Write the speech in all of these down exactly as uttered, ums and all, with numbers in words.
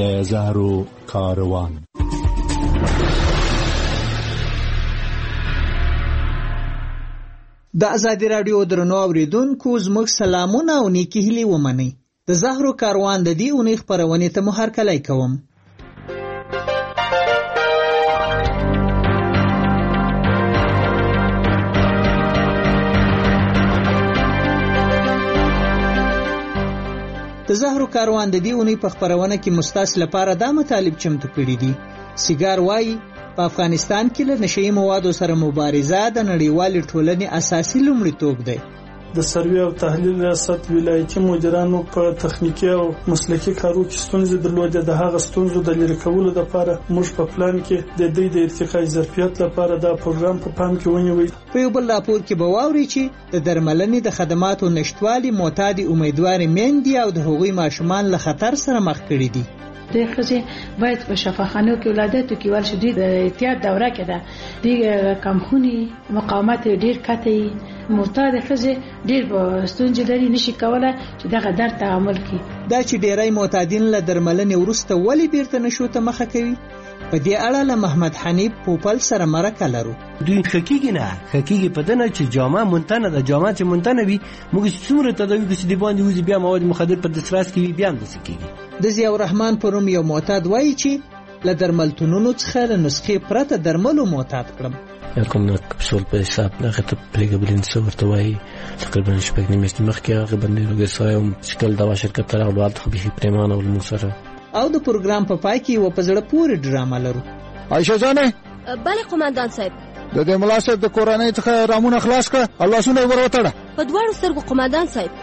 د زهرو کاروان. د ازادي راډیو درنو اوریدونکو زموږ سلامونه او نیکی هیلې ومنئ. د زهرو کاروان د دې اونۍ خپرونې ته مو هرکلی کوم. د زهرو کاروان د دې اونۍ په خپرونه کې مستاس لپاره دا مطالب چمتو کړي دي. سیګار وایي په افغانستان کې له نشئی موادو سره مبارزه د نړیوالې ټولنې اساسي لومړیتوب دی. د سروې او تحلیل ریاست ولایتي مدیرانو په تخنیکی او مسلکي کارو کې ستونزې درلودې. د هغه ستونزو د لرې کولو لپاره موږ په پلان کې د دې د ارتقاء ظرفیت لپاره دا پروګرام په پام کې ونیوی. په یو بل راپور کې به واوري چې د درملنې د خدماتو نشټوالي معتادي امیدوارې میندې او د هغوی ماشومان له خطر سره مخ کړي دي. د ښځې باید په شفاخانو کې ولادت کې ول شدید احتیاط دوره کې ده. د کمخوني مقاومت ډیر کته معتاد ښځې ډیر ستونزې لري، نشي کولای چې دغه درد تعامل کړي. دا چې ډیری معتادین له درملنې وروسته ولې بیرته نشو ته مخه کوي، په دې اړه له محمد حنیف پوپل سره مرکه لرو. دوی خکیږي نه خکیږي په دنه چې جامه مونتنه د جامه چې مونتنه وي موږ څومره تداوی کې د باندې وزي بیا مواد مخدر په دسترس کې بیا هم دسکیږي. د ضیاء الرحمن پروم یو معتاد وایي چې له درملتونونو څخه له نسخې پرته درملو معتاد کړم. کوم نه کپسول په حساب نه غته پریګبلین څو ورته وایي تقریبا شپږ نیمه مخکې هغه باندې لګسایم شکل دوا شرکت تر هغه وخت خو به پریمانه ول موسره او د پروګرام په پای کې و په زړه پورې ډرامه لرو. عائشہ جانې بله قومندان صاحب، د دې ملاسب د کورنۍ څخه رامونه خلاص کړه او لاسونه ور وتړه. په دواړو سترګو قومندان صاحب.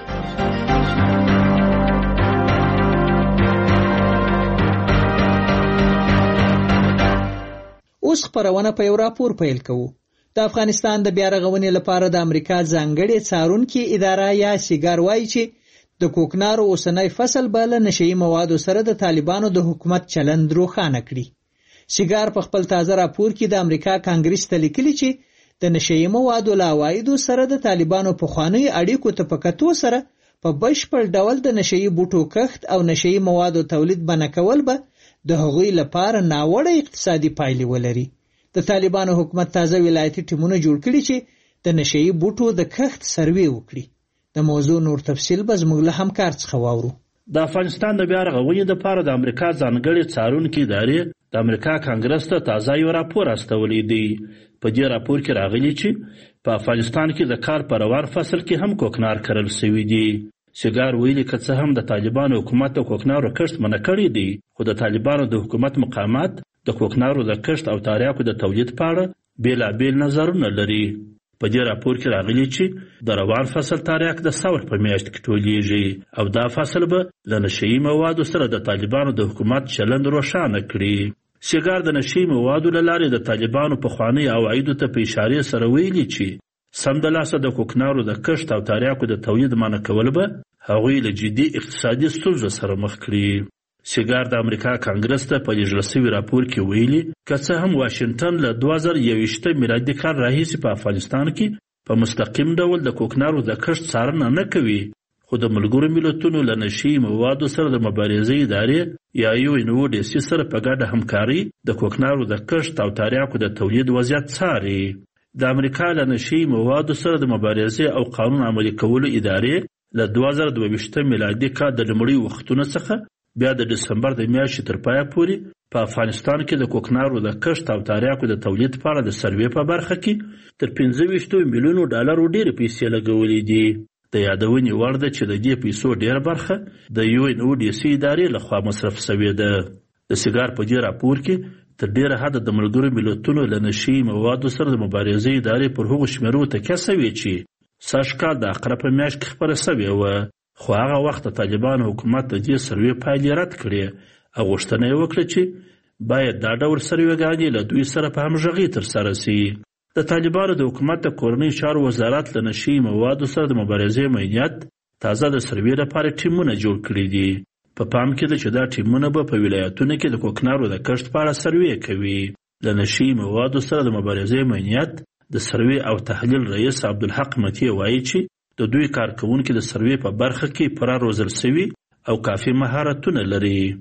اوس خپرونه په یو راپور پیل کوو. د افغانستان د بیا رغونې لپاره د امریکا ځانګړې څارونکي اداره یا سیګار وایي چې د کوکنارو اوسنی فصل به له نشئی موادو سره د طالبانو د حکومت چلند روښانه کړي. سیګار په خپل تازه راپور کې د امریکا کانګریس ته لیکلي چې د نشئی موادو له عوایدو سره د طالبانو پخوانۍ اړیکو ته په کتو سره په بشپړ ډول د نشئی بوټو کښت او نشئی موادو تولید بنه کول به د هغوی لپاره ناوړه اقتصادي پایلې ولري. د طالبانو حکومت تازه ولایتي ټیمونه جوړ کړي چې د نشئی بوټو د کښت سروې وکړي. د موضوع نور تفصیل به زموږ له همکار څخه واورو. د افغانستان د بیا رغونې لپاره د امریکا ځانګړې څارونکي ادارې د امریکا کانګرس ته تازه یو راپور استولی دی. په دې راپور کې راغلي چې په افغانستان کې د کار په روان فصل کې هم کوکنار کرل شوي دي. سیګار ویلي که څه هم د طالبانو حکومت د کوکنارو کښت منع کړی دی، خو د طالبانو د حکومت مقامات د کوکنارو د کښت او تاریاکو د تولید په اړه بېلابېل نظرونه لري. په دې راپور کې راغلي چې د روان فصل تاریاک د ثور په میاشت کې ټولیږي او دا فصل به له نشئی موادو سره د طالبانو د حکومت چلند روښانه کړي. سیګار د نشئی موادو له لارې د طالبانو پخوانۍ عوایدو ته په اشارې سره ویلي چې سمدلاسه د کوکنارو د کښت او تاریاکو د تولید منع کول به هغوی له جدي اقتصادي ستونزو سره مخ کړي. سیګار د امریکا کانګرس ته په لیږل شوي راپور کې ویلي که څه هم واشنګټن له دوه زره یوویشتم میلادي کال راهیسې په افغانستان کې په مستقیم ډول د کوکنارو د کښت څارنه نه کوي، خو د ملګرو ملتونو له نشئی موادو سره د مبارزې ادارې یا یو ان او ډي سي سره په ګډه همکاري د کوکنارو د کښت او تاریاکو د تولید وضعیت څاري. د امریکا له نشئی موادو سره د مبارزې او قانون عملي کولو ادارې له دوه زره دوه ویشتم میلادي کال د لومړي وختونو څخه بیا د دسمبر د میاشتې تر پایه پورې په افغانستان کې د کوکنارو د کښت او تاریاکو د تولید په اړه د سروې په برخه کې تر پنځه ویشتو میلیونو ډالرو ډېرې پیسې لګولې دي. د یادونې وړ ده چې د دې پیسو ډېره برخه د یو ان او ډي سي ادارې لخوا مصرف شوې ده. د سیګار په دې راپور کې تر ډېره حده د ملګرو ملتونو له نشئی موادو سره د مبارزې ادارې پر هغو شمیرو تکیه شوې چې سږ کال د عقرب په میاشت کې خپره شوې وه، خو هغه وخت د طالبانو حکومت د دې سروې پایلې رد کړې او غوښتنه یې وکړه چې باید دا ډول سروېګانې له دوی سره په همغږي ترسره شي. د طالبانو د حکومت د کورنۍ چارو وزارت له نشئی موادو سره د مبارزې میدانیت تازه د سروې لپاره ټیمونه جوړ کړي دي. په پام کې ده چې دا ټیمونه به په ولایتونو کې د کوکنارو د کښت په اړه سروې کوي. له نشئی موادو سره د مبارزې میدانیت د سروې او تحلیل رئیس عبدالحق متی وایي چې د دوی کارکوونکي د سروې په برخه کې پوره روزل شوي او کافي مهارتونه لري.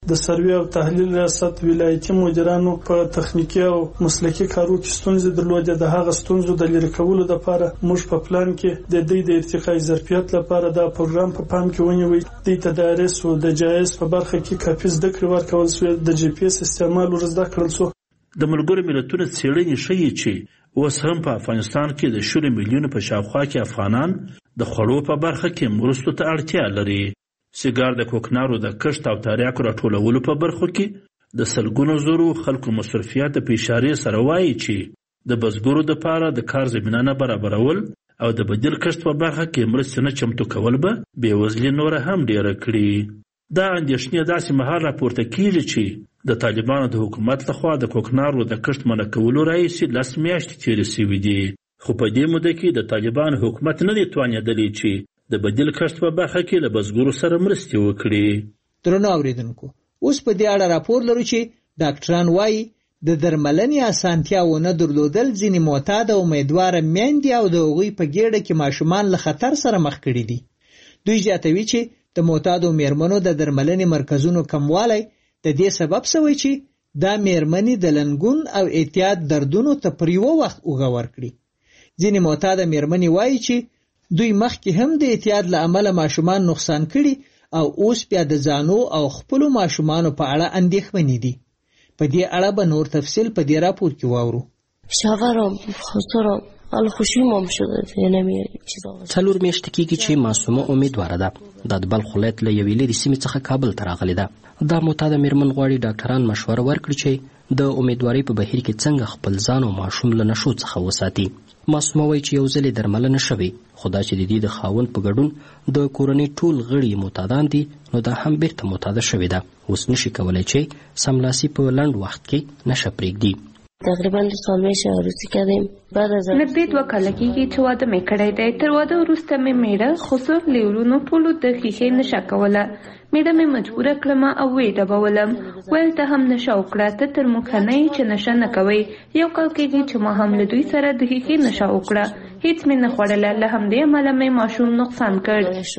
د سروې او تحلیل ریاست ولایتي مدیرانو په تخنیکی او مسلکي کارو کې ستونزې درلودې. د هغه ستونزو د لرې کولو لپاره موږ په پلان کې د دې د ارتقاء ظرفیت لپاره دا پروګرام په پام کې ونیوی. د تدارس او د جایز په برخه کې کافي زده کړې ورکول شوې. د جی پی ایس استعمال ورزده کړل شو. د ملګرو ملتونو څېړنې ښیي چې اوس هم په افغانستان کې د شلو میلیونو په شاوخوا کې افغانان د خوړو په برخه کې مرستو ته اړتیا لري. سیګار د کوکنارو د کښت او تریاکو راټولولو په برخو کې د سلګونو زرو خلکو مصرفیات په اشارې سره وایي چې د بزګرو دپاره د کار زمینه نه برابرول او د بدیل کښت په برخه کې مرستې نه چمتو کول به بېوزلي نوره هم ډېره کړي. دا اندېښنې داسې مهال راپورته کېږي چې د طالبانو د حکومت لخوا د کوکنارو د کښت منع کولو راهیسې لس میاشتې تېرې شوي دي. خو په دې موده کې د طالبانو حکومت نه دی توانېدلی چې د بدیل کښت په برخه کې له بزګرو سره مرستې وکړي. درنو اورېدونکو، اوس په دې اړه راپور لرو چې ډاکټران وایي د درملنې اسانتیا ونه درلودل ځینې معتاده امیدواره میندې او د هغوی په ګېډه کې ماشومان له خطر سره مخ کړي دي. دوی زیاتوي چې د معتادو میرمنو د درملنې مرکزونو کموالی د دې سبب شوی چې دا میرمنې د لنګون او اعتیاد دردونو ته پر یوه وخت اوږه ورکړي. ځینې معتاده میرمنې وایي چې دوی مخکې هم د اعتیاد له امله ماشومان نقصان کړي او اوس بیا د ځانو او خپلو ماشومانو په اړه اندېښمنې دي. په دې اړه به نور تفصیل په دې راپور کې واورو. شاورم خسرم حال خوشیمم شده نمیاری چیزا. څلور میاشتې کېږي چې معصومه امیدواره ده. دا د بلخ ولایت له یوې لرې سیمې څخه کابل ته راغلې ده. دا معتاده میرمن غواړي ډاکټران مشوره ورکړي چې د امیدوارۍ په بهیر کې څنګه خپل ځان او ماشوم له نشو څخه وساتي. معصومه وایي چې یو ځل یې درملنه شوې، خو دا چې د دې د خاوند په ګډون د کورنۍ ټول غړي معتادان دي، نو دا هم بیرته معتاده شوې ده. اوس نشي کولی چې سملاسي په لنډ وخت کې نشه پرېږدي. تقریبا دو سال میشه عروسی کردیم. بعد از نږدې دوه کاله کېږي چې واده مې کړی دی. تر واده وروسته مې میړه خسر لیورونو ټولو د ښیښې نشه کوله. میړه مې مجبوره کړم او ویې ډبولم. ویل ته هم نشه وکړه، ته تر موږ ښه نه یې چې نشه نه کوئ. یو کال کېږي چې ما هم له دوی سره د ښیښې نشه وکړه. هیڅ مې نه خوړله. له همدې امله مې ماشوم نقصان کړ.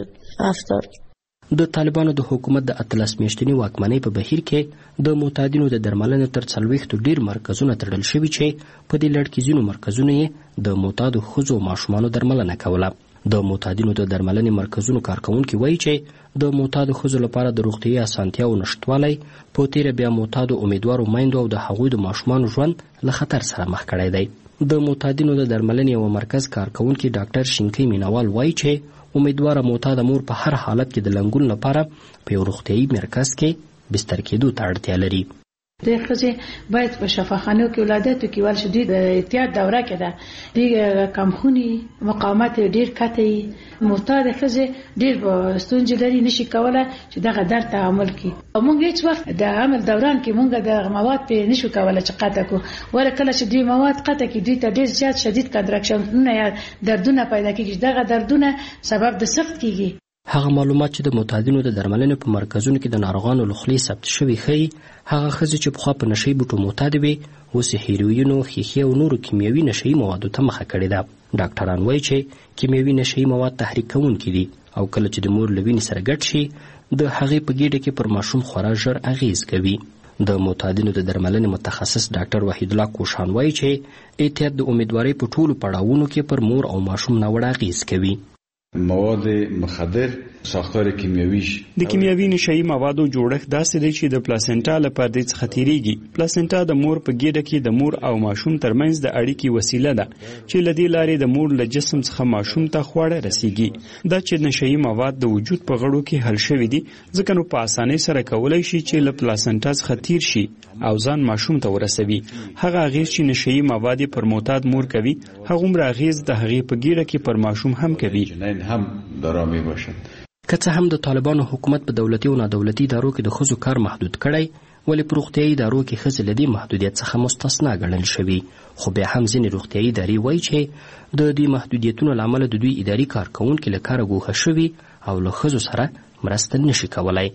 د طالبانو د حکومت د اتلس میاشتني واکمنۍ په بهیر کې د معتادینو د درملنې تر څلوېښتو ډېر مرکزونه تړل شوي چې په دې لړ کې ځینو مرکزونو یې د معتادو ښځو او ماشومانو درملنه کوله. د معتادینو د درملنې مرکزونو کارکوونکي وایي چې د معتادو ښځو لپاره د روغتیایي اسانتیاو نشتوالی په تیره بیا معتادو امیدوارو میندو او د هغوی د ماشومانو ژوند له خطر سره مخ کړی دی. د معتادینو د درملنې یوه مرکز کارکوونکي ډاکټر شینکۍ مینوال وایي چې امیدواره معتاده مور په هر حالت کې د لنګون لپاره په یو روغتیایي مرکز کې بستر کېدو ته اړتیا لري. د ښځې باید په شفاخانو کې ولادت وکړي، ول چې دوی د احتیاط دوره کې ده. دوی کمخوني مقاومت ډېر کته وي. معتاده ښځې ډېر ستونزې لري، نشي کولی چې دغه درد تعامل کړي. موږ هېڅ وخت د عمل دوران کې موږ د مواد پرې نشو کولی چې قطع کړو. ولې کله چې دوی مواد قطع کړي دوی ته ډېر زیات شدید کنتراکشنونه یا دردونه پیدا کېږي. دغه دردونه سبب د سخت کېږي. هغه معلومات چې د معتادینو د درملنې په مرکزونو کې د ناروغانو له خولې ثبت شوي ښیي هغه ښځې چې پخوا په نشهیي بوټو معتادې وې اوس یې هیروینو، ښیښې او نورو کیمیاوي نشهیي موادو ته مخه کړې ده. ډاکټران وایي چې کیمیاوي نشهیي مواد تحریک کوونکي دي او کله چې د مور له وینې سره ګډ شي د هغې په ګېډه کې پر ماشوم خورا ژر اغېز کوي. د معتادینو د درملنې متخصص ډاکټر وحید الله کوشان وایي چې احتیاط د امیدوارۍ په ټولو پړاوونو کې پر مور او ماشوم ناوړه اغېز کوي. مواد مخدر ساختار کیمیاویش د کیمیاوي نشهیي موادو جوړښت داسې دی چې د پلاسنټا له پردې څخه تیریږي. پلاسنټا د مور په ګېډه کې د مور او ماشوم ترمنځ د اړیکې وسیله ده چې له دې لارې د مور له جسم څخه ماشوم ته خواړه رسیږي. دا چې نشهیي مواد د وجود په غړو کې حل شوي دي ځکه نو په اسانۍ سره کولی شي چې له پلاسنټا څخه تیر شي او ځان ماشوم ته ورسوي. هغه اغېز چې نشهیي مواد پر معتاد مور کوي هغومره اغېز د هغې په ګېډه کې پر ماشوم هم کوي. هم درامی باشد. که څه هم د طالبانو حکومت په دولتي او نادولتي ادارو کې د ښځو کار محدود کړی، ولې په روغتیایي ادارو کې ښځې له دې محدودیت څخه مستثنا ګڼل شوي. خو بیا هم ځینې روغتیایي ادارې وایي چې د دې محدودیتونو له امله د دوی اداري کارکوونکي له کاره ګوښه شوي او له ښځو سره مرسته نشي کولی.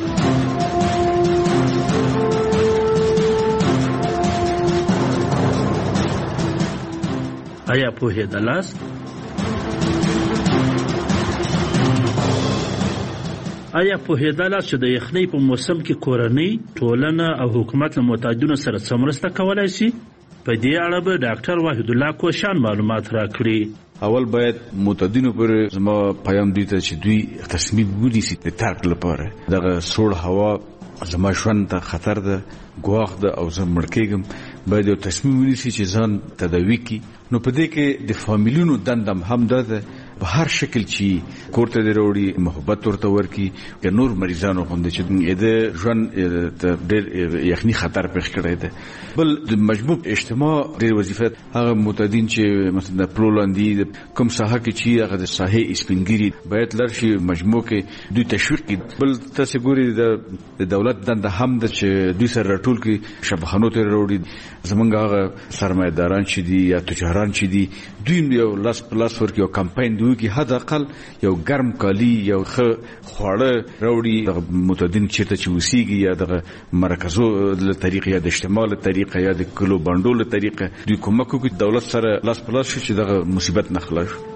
آیا پوهېدلاست آیا پوهېدله چې د یخنۍ په موسم کې کورنۍ، ټولنه او حکومت له معتادینو سره څه مرسته کولی شي؟ په دې اړه به ډاکټر وحید الله کوشان معلومات راکړي. اول باید معتادینو پر زما پیام دوی ته چې دوی تصمیم ونیسي د ترک لپاره. دغه سوړ هوا زما ژوند ته خطر ده، ګواښ ده او زه مړ کېږم. باید یو تصمیم ونیسي چې ځان تداوي کړي. نو په دې کې د فامیلونو دندم هم ده ده په هر شکل چې کور ته وروړي، محبت ورته ورکړي. که نور مریضانو غوندې چې د ژوند ډېر یخني خطر پېښ کړی ده. بل د مجموع اجتماع ډېر وظیفه هغه معتادین چې مثلا د پلو لاندې کوم ساحه کې چې هغه د ساحې سپینګیري باید لر شي مجموع کې دوی تشویق کړي. بل تاسو ګوري د دولت دنده هم ده چې دوی سره راټول کړي، شفاخانو ته وروړي. زمونږ هغه سرمایه‌داران چې دي یا تجاران چې دي دوی یو لاس پلاس ورکړي، یو کمپاین دوی کې حد اقل یو ګرم کالی، یو ښه خواړه راوړي. دغه معتادین چیرته چې اوسېږي یا دغه مرکزو له طریقې یا د اجتماع له طریقې یا د کلو بانډو له طریقې دوی کومک وکړي دولت سره لاس په لاس شي چې دغه مصیبت نه خلاص شي.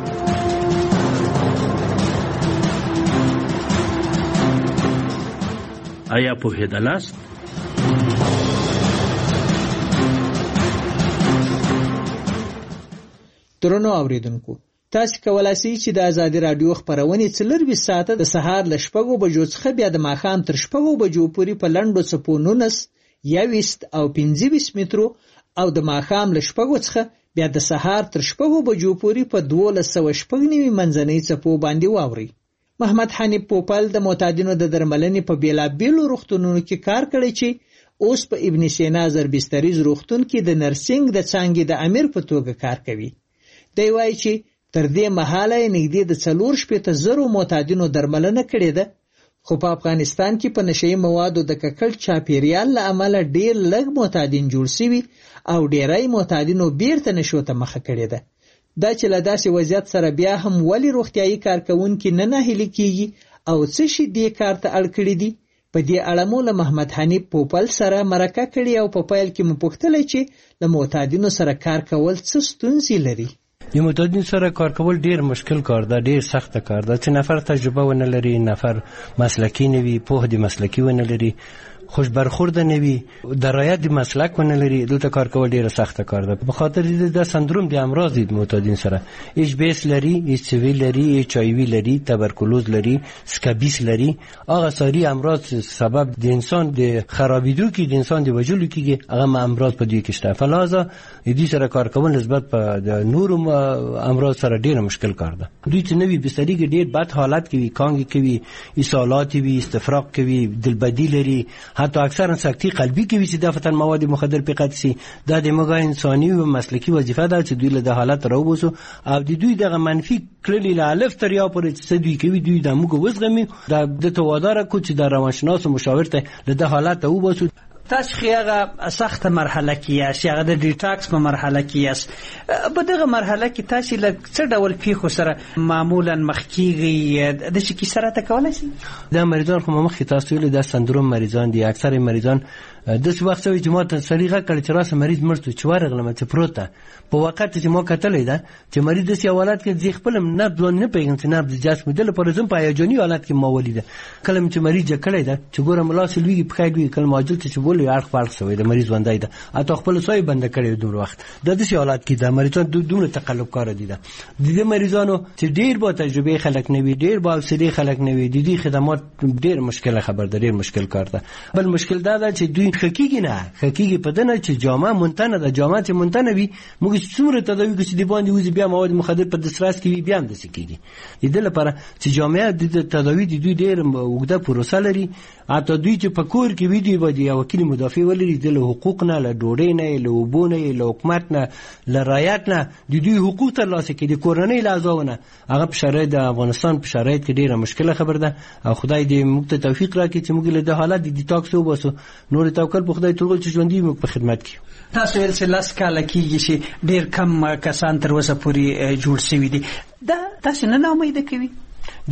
آیا پوهېدلاست؟ درنو اوریدونکو، تاسو کولای شئ چې د ازادي رادیو خبرونه څلور ساعته د سهار ل شپږو بجو څخه بیا د ماښام تر شپږو بجو پورې په لنډو څپو نولس، یویشت او پنځه ویشت مترو او د ماښام ل شپږو څخه بیا د سهار تر شپږو بجو پورې په دولس سوه شپږ نوي منځنۍ څپو باندې واوري. محمد حنیف پوپل د معتادینو د درملنې په بیلابیلو روغتونونو کې کار کړی چې اوس په ابن سینا زربستریز روغتون کې د نرسنګ د څانګې د امیر په توګه کار کوي. دی وایي چې تر دې مهاله نږدې د څلور شپېته زرو معتادینو درملنه کړې ده، خو په افغانستان کې په نشهیي موادو د ککړ چاپیریال له امله ډېر لږ معتادین جوړ شوي او ډېری معتادینو بیرته نشو ته مخه کړې ده. دا چې له داسې وضعیت سره بیا هم ولې روغتیایي کارکوونکي نه ناهیلي کیږي او څه شي دې کار ته اړ کړي دي، په دې اړه مو له محمد حنیف پوپل سره مرکه کړې او په پیل کې مو پوښتلی چې له معتادینو سره کار کول څه ستونزې لري. د معتادین سره کار کول ډیر مشکل کار ده، ډیر سخت کار ده چې نفر تجربه ونه لري، نفر مسلکی نه وي، پوهه د مسلکی ونه لري، خوش برخورد نه وي، درایت د مسلک ونه لري. دلته کار کول ډیر سخت کار ده. په خاطر دې د سندروم د امراض د معتادین سره ایچ بی اس لري، ایچ سی وی لري، ایچ آی وی لري، تبرکلوز لري، سکابیس لري. هغه ساری امراض سبب د انسان د خرابېدو کې د انسان د وجلو کې هغه امراض په دې کې شته. فلازا دې سره کار کول نسبت په د نورو امراض سره ډیر مشکل کار ده. دوی چې نوی بستری کې ډیر بد حالت کې وي، کانګ کې وي، اسهالات وي، استفراغ کې وي، دلبدی لري، حتی اکثرا سکتی قلبی کې وي چې د فتن مواد مخدر په قطع سي. دا د موږ انساني او مسلکی وظیفه ده چې دوی له د حالت راوباسو او د دوی دغه منفي کړلې له الف تر یا پورې چې دوی کوي دوی د موږ وزغمي د توادار کو چې د روانشناس مشاور ته له د حالت راوباسو. تاسو خیاغه سخت مرحله کې یاست، هغه د ډیټاکس په مرحله کې یاست. په دغه مرحله کې تاسو له څه ډول پیښو سره معمولا مخ کیږي؟ د څه کی سره تکولای شي؟ د مریضان خو مخ تاسو له د سندروم مریضان دي. اکثر مریضان د څه وخت وي چې ما ته سریغه کړ چې راس مریض مرته چې ورغلم چې پروته په وخت چې ما کتلې ده چې مریض د سیاولات کې ځخ خپل نه ځون نه پیغام چې نه د جسم دل پر زم په یوجنی حالت کې ما ولیده. کلم چې مریض کړی ده چې ګورم لاس لوي په خایډ وی کلم اجل چې بوله اړخ فرق شوی د مریض وندای ده اته خپل سوی بند کړی دوه وخت د دې حالات کې د مریضان دوه تقلب کار دي. د دې مریضانو چې ډیر با تجربه خلک نه وي، ډیر با سری خلک نه وي، د دې خدمات ډیر مشکل خبر ده، ډیر مشکل کار ده. بل مشکل دا ده چې دوی حقیقي نه حقیقي په دنه چې جامه مونتنه ده، جامه چې مونتنه وي موږ څومره تداوی کې دی باندې وځي بیا مواد مخدر په دسترس کې بیا هم د سکیږي. د دې لپاره چې جامعه د تداوی د دوی ډیر وګړه پروسه لري. اته دوی چې په کور کې وي دی باندې یو وکیل مدافع ولري د حقوق نه، له ډوډۍ نه، له وبو نه، له حکومت نه، له رعایت نه د دوی حقوق ترلاسه کړي. د کورنۍ لازمونه هغه په شرایط د افغانستان په شرایط کې ډیره مشکله خبر ده او خدای دې موږ ته توفیق راکړي چې موږ له د حالت د ډیټاکس وباسو. نور توکل په خدای ټول چې ژوندۍ موږ په خدمت کې. تاسو ول چې لاس کاله کېږي چې ډیر کم کسان تر اوسه پورې جوړ شوي دي. دا تاسو نه امید کوي؟ ډیر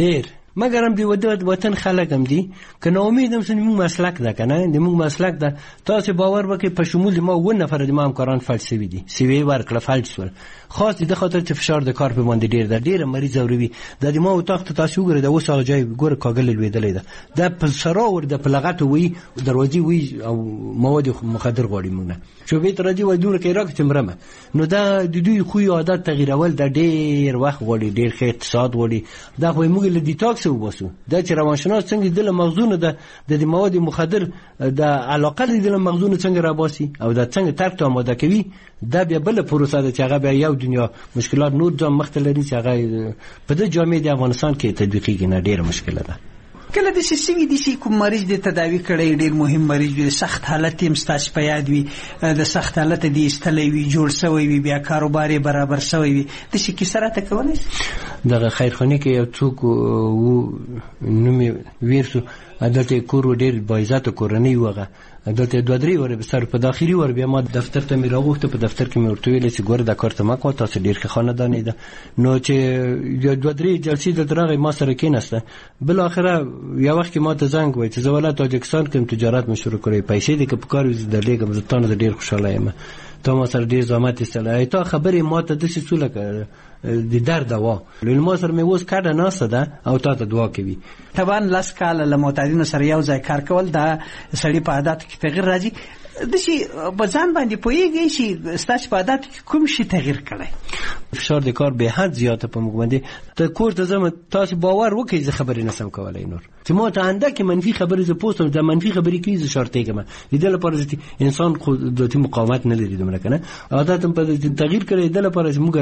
مګر هم د وطن خلک هم دي که نا امید هم موږ مسلک ده که نه د موږ مسلک ده. تاسې باور وکړئ په شمول د ما اووه نفره د ما همکاران فلج شوي دي، سیوې یې ورکړه فلج شول، خاص د خاطر چې فشار د کار په باندې ډېر ده، ډېره مریض اوروي. دا د ما اتاق ته تاسې وګورئ د اوس هغه ځای ګوره کاږلې لوېدلی ده، دا په سراور ده په لغتو وایي دروازې وایي او مواد مخدر غواړي موږ نه شوبې ته راځي وایي دومره که یې راکړې چې مرمه. نو دا د دوی خوی عادت تغیرول دا ډېر وخت غواړي، ډېر ښه اقتصاد غواړي. دا خو موږ له ډیټاکس وباسو. دا چې روانشناس څنګه د له مغزونه ده د مواد مخدر د علاقه د له مغزونه څنګه راباسي او دا څنګه ترک ته آماده کوي، دا بیا بل پروسه ده چې هغه بیا یو دنیا مشکلات نور ځان مخته لري چې هغه په د جامعه د افغانستان کې تطبیقیږي نه ډېره مشکله ده. کله د سیسوي د سی کوم مریض د تداوی کړي ډیر مهم مریض وي، سخت حالت هم ستاسو په یاد وي، د سخت حالت د استلوي وي، جوړ شوی وي، بیا کاروبار برابر شوی وي، د سی کی سره ته کولای دغه خیرخانه کې یو څوک وو نومي ویرسو دلته کور ډیر بایزات کورنۍ وغه دلته دوه درې ور به سر په داخلي ور بیا ما دفتر ته مې راغوښته، په دفتر کې مې ورته ویل چې ګوره دا کار ته ما کوه، تاسو ډېر ښه خاندان ده. نو چې دوه درې جلسې دلته راغی ما سره کېناسته، بالاخره یو وخت کې ما ته زنګ وایي چې زه ولایت تاجکستان کې تجارت مې شروع کړی، پیسې دې که په کار وي زه درلیږم، زه تانه ډېر خوشحاله یم، تا ما سره ډېر زحمت ایستلی، تا خبرې ما ته داسې څو لکه د درد دوا لکه ما سره مې اوس کډه ناسته ده او تا ته دعا کوي. طبعا لس کاله له معتادینو سره یو ځای کار کول د سړي په عاداتو کې تغیر راځي. داسې په ځان باندې پوهېږئ چې ستاسو په عاداتو کې کوم شي تغیر کړی؟ فشار د کار به حد زیاته په موږ باندې ته کور ته ځم، تاسو باور وکړئ زه خبرې نشم کولی نور چې ما ته اندکې منفي خبرې زه پوه شم، دا منفي خبرې کوي زه شارټېږم. د دې لپاره چې انسان خو ذاتي مقاومت نه لري دومره که نه عادت هم په تغیر کړی. د دې لپاره چې موږ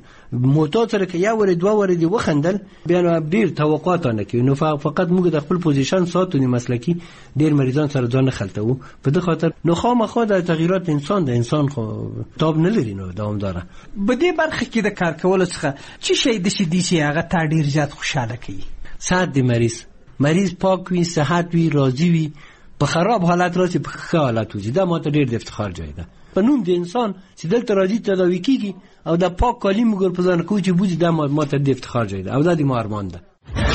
معتاد سره که یو ورې دوه ورې دې وخندل بیا نو ډېر توقعات نه کوي، نو فقط موږ د خپل پوزیشن ساتو د مسلکي ډېر مریضان سره ځان نه خلطوو. په دې خاطر نو خامخا د تغییرات انسان د انسان خو تاب نه لري نو دوامداره. په دې برخه کې د کار کولو څخه چې شی د شي دي چې هغه تا ډېر زیات خوشحاله کوي؟ صحت د مریض مریض پاک وي، صحت وي، راضي وي، په خراب حالت راسي په ښه حالت وځي، دا ماته ډېر د افتخار ځای ده. په نوم د انسان چې دلته راځي تداوي کېږي او دا پاک کالي موږ په ځان کوو چې بوځي، دا ماته د افتخار ځای ده او دا د ما ارمان ده.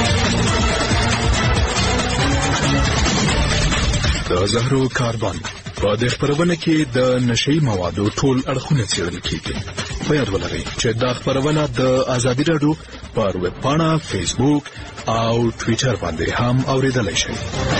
د زهرو کاربن په دې خبرونه کې د نشئی موادو ټول اړخونه څېړل کېږي. په یاد ولرئ چې دا خبرونه د آزادي راډیو پر ویب پاڼه، فیسبوک او ټویټر باندې هم اورېدلی شئ.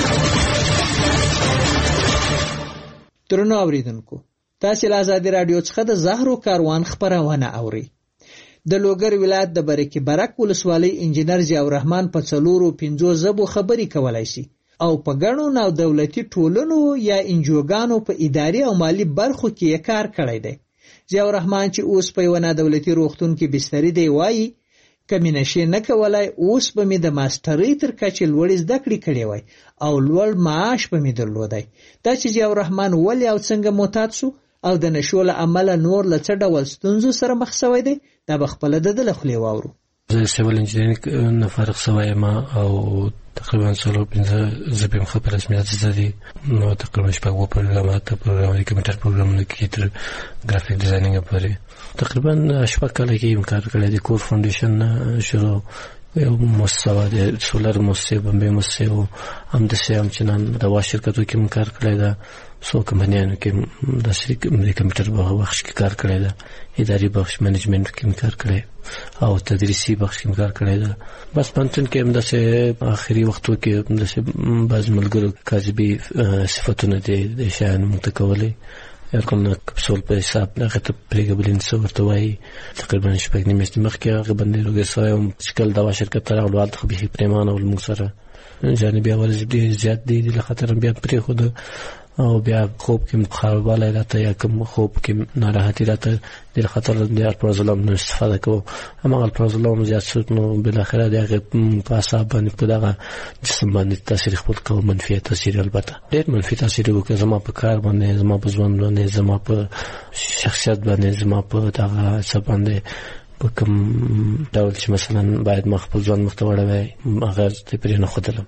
درنو اوریدونکو، تاسو له آزادي راډیو څخه د زهرو کاروان خبرونه اورئ. د لوګر ولایت د برکې برک ولسوالۍ انجینر ضیاء الرحمن په څلورو پنځو ژبو خبرې کولای شي او په ګڼو نو دولتي ټولنو یا انجوګانو په اداري او مالی برخو کې کار کړی دی. ضیاء الرحمن چې اوس په یو نه دولتي روغتون کې بستری دی وایي کمی نشي نه کولای، اوس به مې د ماسترۍ تر کچې لوړې زده کړې کړې وای او لوړ معاش به مې درلودی. دا چې ضیاء الرحمن ولې او څنګه معتاد شو او د نشو له امله نور له څه ډول ستونزو سره مخ شوی دی، دا به خپله د ده له خولې واورو. زه سیول انجینرینګ نه فارغ شوی یم او تقریبا څلور پنځه ژبې مې ښه په رسمیت زده دي. نو تقریبا شپږ اووه پروګرامات پروګرام د کمپیوټر پروګرامونه کې تر ګرافیک ډیزاینینګ پورې تقریبا شپږ کاله کې یم کار کړی. د کور فاونډیشن نه شروع یو مؤسسه وه د سولر مؤسسې بمبې مؤسسې و، همداسې هم چې نن د وا شرکتو کې م کار کړی ده، څو کمپنیانو کې داسې د کمپیوټر بخش کې کار کړی ده، اداري بخش منیجمنټ کې م کار کړی او تدریسي بخش کې م کار کړی ده. بس پنتون کې هم داسې آخري وختو کې داسې بعض ملګرو کاذبي صفتونه دي د شیانو موږ ته کولی کوم کپسول په حساب هغه ته پرېږدبلین څه ورته وایي. تقریبا شپږ نیمې میاشتې مخکې هغه باندې روږدی سوی وم چې کله دوا شرکت ته راغلو هلته خو بیخي پرېمانه ول، موږ سره جانبي عوارض ډېر زیات دي، دې له خاطر بیا پرېښوده او بیا خوب کې خرابوالی راته یا کوم خوب کې ناراحتي راته، دې له خاطر د الپرازولام نه استفاده کوو. هماغه الپرازولام زیات شو نو بالاخره د هغې په اعصاب باندې په دغه جسم باندې تاثیر خپل کوو، منفي تاثیر، البته ډېر منفي تاثیر وکړ زما په کار باندې، زما په ژوند باندې، زما په شخصیت باندې، زما په دغه څه باندې په کوم ډول چې مثلا باید ما خپل ژوند مخ ته وړی وی هغه ته پرې نه ښودلم.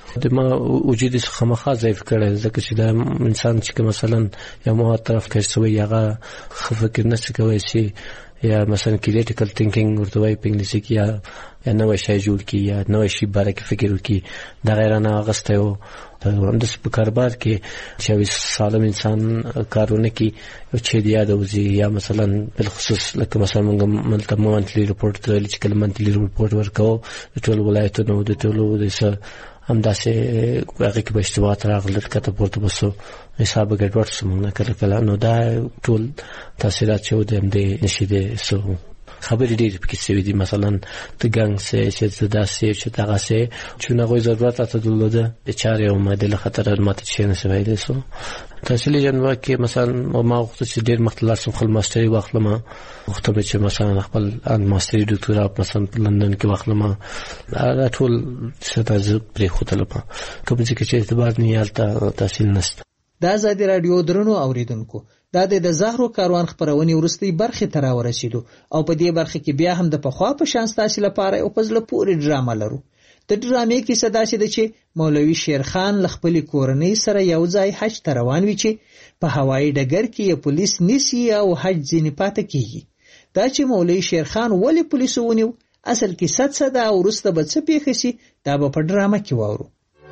د ما وجود څخه مخه ضعیف کړي ځکه چې دا انسان چې مثلا یو مو طرف کې سوی هغه فکر نه کوي چې یا مثلا کریټیکل تھینکینګ ورته وایي په انګلیسي کې یا یا نوې شی جوړ کی یا نوې شی باره کې فکر وکړي دا غیر نه اغسته یو هم د کاروبار کې چې سالم انسان کارونه کوي چې دی یاد وزي یا مثلا بالخصوص لکه مثلا موږ ملته مونتلي رپورټ ته چې کله مونتلي رپورټ ورکو د ټول ولایتونو د ټولو د همداسې هغه کې به اشتباهات راغلل کته پورته بسو حساب ګډوډ سمونه کله کله نو دا ټول تاثیرات چې د دې نشي سو خبرې ډېرې پکې سوي دي مثلا د ګنګ سه چې داسې چې دغه سه چې نه غوي ضرورت اته درلوده د چارې او ماده خطر ماته شي نه سوي دي سو تحصیلي جنبه کې مثلا ما وخت چې ډېر مختلف خپل ماستری واخلم وخت به چې مثلا خپل ان ماستری ډاکټرا مثلا لندن کې واخلم دا ټول ستاسو پرې خوتل په کوم چې اعتبار نه یالته تحصیل نشته. دا ازادي رادیو درنو اوریدونکو دا د زهرو کاروان خبرونې ورستۍ برخه تر ورسېدو او په دې برخه کې بیا هم د پخوا په شان ستاسو لپاره او پزله پوری ډرامه لرو. د ډرامې کې صدا شي د چې مولوي شیرخان لخپل کورنۍ سره یو ځای حج ته روان وي چې په هوایي ډګر کې یې پولیس نیسي او حج ځینې پاتې کیږي. دا چې مولوي شیرخان ولې پولیسو ونیو اصل کې صد صدا او ورسته به څه پیښ شي دا به په ډرامه کې واورو.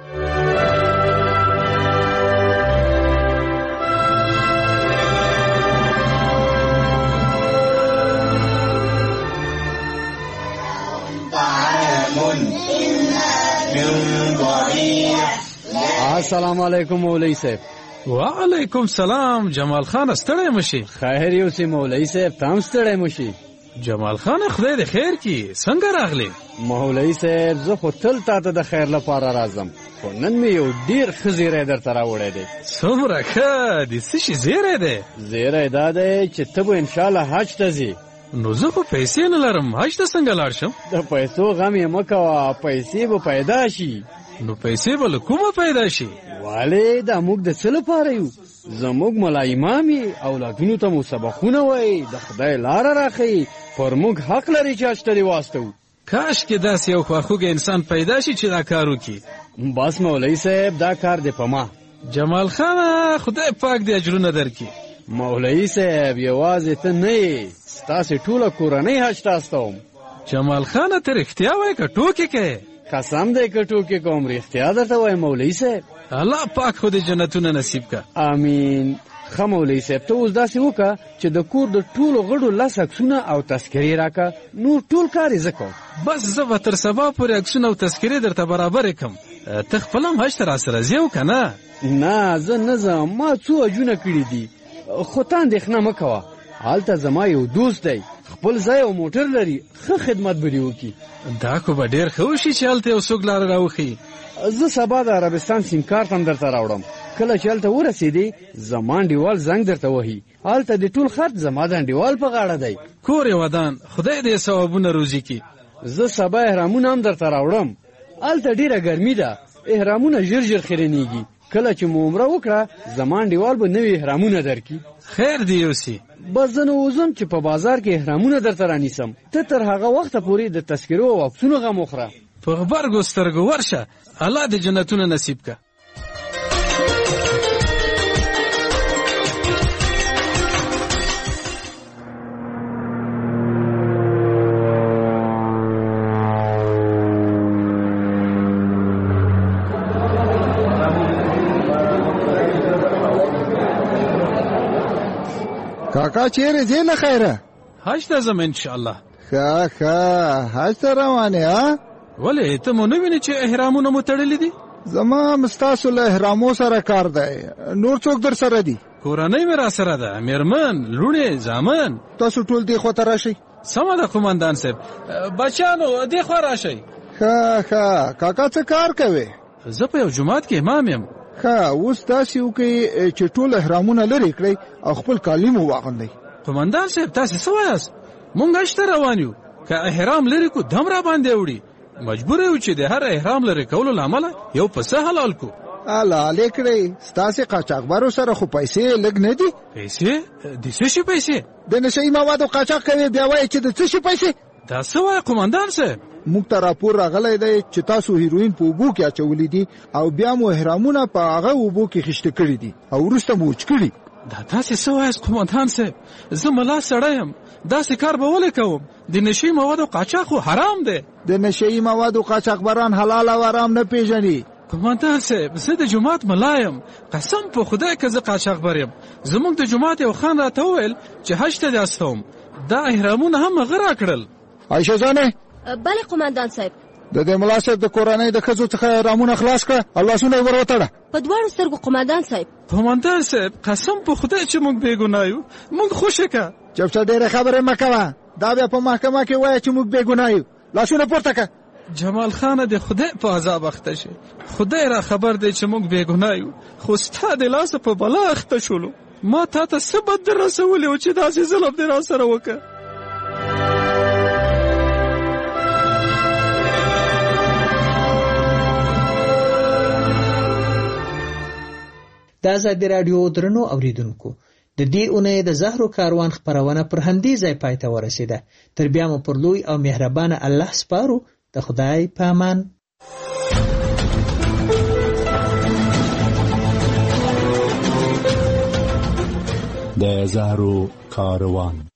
السلام علیکم مولوی صاحب. وعلیکم سلام جمال خان ستړی مشي. خیر یو سي مولوی صاحب تام ستړی مشي. جمال خان خدای د خیر کی څنګه راغلی؟ مولوی صاحب زه خو تل تاته د خیر لپاره راځم خو نن مې یو ډیر خزیره درته راوړی دی. څومره ښه د څه شي زیری دی؟ زیری دا دی چې ته به انشاءالله حج ته ځې. نو زه خو پیسې نه لرم حج ته څنګه لاړ شم؟ د پیسو غم یې مه کوه پیسې به پیدا شي. نو پیسې به له کومه پیدا شي؟ والې دا موږ د څه لپاره یو؟ زموږ ملا امام یې اولادونو ته مو سبقونه وایي د خدای لاره راښیي پر موږ حق لري چې حج ته دې واستوو. کاش کې داسې یو خواخوږی انسان پیدا شي چې دا کار وکړي. بس مولوی صاحب دا کار دی په ما. جمال خانه خدای پاک دې اجرونه درکړي. مولوی صاحب یوازې ته نه یې ستاسې ټوله کورنۍ حج ته استوم. جمال خانه ته رښتیا وایې که ټوکې کوې؟ قسم دی که ټوکې کوم رښتیا درته وایم مولوی صاحب. الله پاک خو دې جنتونه نصیب که. امین. ښه مولوی صاحب ته اوس داسې وکړه چې د کور د ټولو غړو لس عکسونه او تذکرې راکړه نور ټول کار یې زه کوم. بس زه به تر سبا پورې عکسونه او تذکرې درته برابرې کړم. ته خپل هم حج ته راسره ځې او که نه؟ نه زه نه ځم ما څو حجونه کړي دي خو ته اندېښنه مه کوه هلته زما یو دوست دی خپل ځای او موټر لري ښه خدمت به دې وکړي. دا خو به ډېر ښه وشي چې هلته یو څوک لاره راوښیي. زه سبا د عربستان سیم کارت هم درته راوړم کله چې هلته ورسېدې زما انډیوال زنګ درته وهي هلته د ټول خرڅ زما د انډیوال په غاړه دی. کور یې ودان خدای دې ثوابونه روزي کړي. زه سبا احرامونه هم درته راوړم هلته ډېره ګرمي ده احرامونه ژر ژر خیرنېږي کله چې مو عمره وکړه زما انډیوال به نوي احرامونه درکړي. خیر دی یوسي. بس زه نه وځم چې په بازار کې احرامونه درته رانیسم ته تر هغه وخته پورې د تذکرو او عکسونو غم وخوره. په غبرګو سترګو ورشه الله دې جنتونه نصیب که. کاکا چیرې ځې له خیره؟ حج ته ځم انشاءالله. ښه ښه حج ته روانې ها؟ ولې ته مو نه وینې چې احرامونه مو تړلي دي؟ زما هم ستاسو له احرامو سره کار دی نور څوک در سره دي؟ کورنۍ مې را سره ده مېرمن لوڼې زامن. تاسو ټول دې خوا ته راشئ. سمه ده قومندان صاحب بچیانو دې خوا راشئ. ښه ښه کاکا څه کار کوې؟ زه په یو جومات کې امام یم. ښه اوس داسې وکړئ چې ټول احرامونه لرې کړئ او خپل کالي مو واغوندئ. قومندان صاحب تاسې څه وایاست؟ مونږ حج ته روان یو که احرام لرې کو دم را باندې وړي مجبور یو چې د هر احرام لرې کولو له امله یو پسه حلال کو. حلالې کړئ ستاسې قاچاقبرو سره خو پیسې لږ نه دي؟ پیسې؟ د څه شي پیسې؟ د نشهیي موادو قاچاق کوې بیا وایې چې د څه شي پیسې؟ دا څه وایي قومندان صاحب؟ موږ ته راپور راغلی دی چې تاسو هیروین په اوبو کې اچولي دي او بیا مو احرامونه په هغه اوبو کې خیشته کړي دي او وروسته مو وچ کړي. دا تاسې څه وایاست قومندان صاحب؟ زه ملا سړی یم، داسې کار به ولې کوم؟ د نشي موادو قاچاق خو حرام دی. د نشي موادو قاچاقبران حلال او حرام نه پیژني. قومندان صاحب زه د جماعت ملا یم، قسم په خدای که زه قاچاقبر یم. زموږ د جماعت یو خان راته وویل چې حج ته دې استوم، دا احرامونه هم هغه راکړل. عایشه جانې. بله قومندان صاحب. د دې ملا صاحب د کورنۍ د ښځو څخه احرامونه خلاص کړه او لاسونه یې ور وتړه. په دواړو سترګو قومندان صاحب. قومندان صاحب قسم په خدای چې موږ بې ګناه یو، موږ خوښه که. چپچه ډېرې خبرې مه کوه، دا بیا په محکمه کې وایه چې موږ بې ګناه یو. لاسونه پورته که. جمال خانه د خدای په عذاب اخته شي، خدای را خبر دی چې موږ بې ګناه یو، خو ستا د لاسه په بلا اخته شولو. ما تا ته څه بد در رسولی و چې داسې ظلم دې را سره وکړه؟ د ازادي راډیو درنو اوریدونکو، د دې اونۍ د زهرو کاروان خپرونه پر همدې ځای پای ته ورسېده. تر بیا مو پر لوی او مهربانه الله سپارو. د خدای په امان. د زهرو کاروان